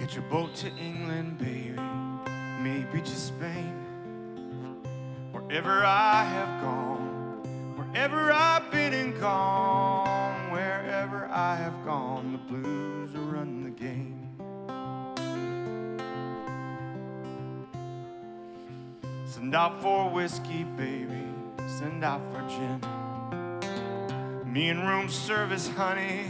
Catch a boat to England, baby, maybe to Spain. Wherever I have gone, wherever I've been and gone, wherever I have gone, the blues will run the game. Send out for whiskey, baby, send out for gin. Me and room service, honey,